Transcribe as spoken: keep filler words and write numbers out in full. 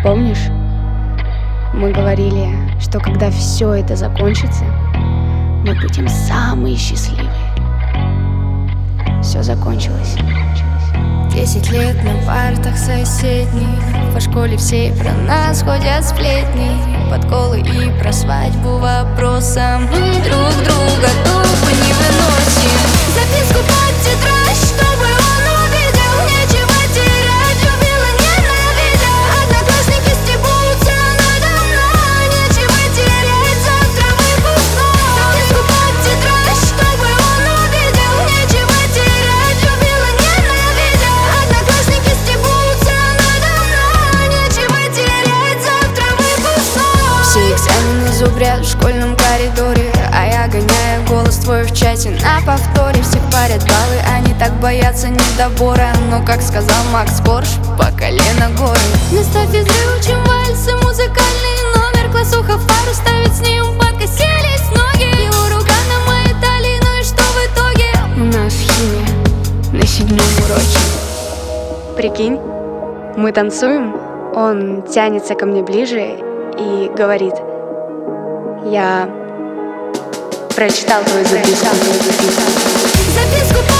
Помнишь, мы говорили, что когда все это закончится, мы будем самые счастливые. Все закончилось. Десять лет на партах соседних, по школе все про нас ходят сплетни, подколы и про свадьбу вопросом. Мы друг друга тупо не выносим. Записку под тетрадь, чтобы он увидел. Нечего терять, любил и ненавидел. Одноклассники стебутся надо мной. Нечего терять, завтра выпускной. Записку под тетрадь, чтобы он увидел. Нечего терять, любил и ненавидел. Одноклассники стебутся надо мной. Нечего терять, завтра выпускной. Все экзамены зубрят в школьном коридоре, а я гоняю голос твой в чате на повторе. Всех парят баллы, они так боятся недобора. Но, как сказал Макс Корж, по колено горы. Вместо физры учим вальсы, музыкальный номер. Классуха фару ставит, с ней подкосились ноги. Его рука на моей талии, ну и что в итоге? У нас химия на седьмом уроке. Прикинь, мы танцуем, он тянется ко мне ближе и говорит: я прочитал твою записку. Записку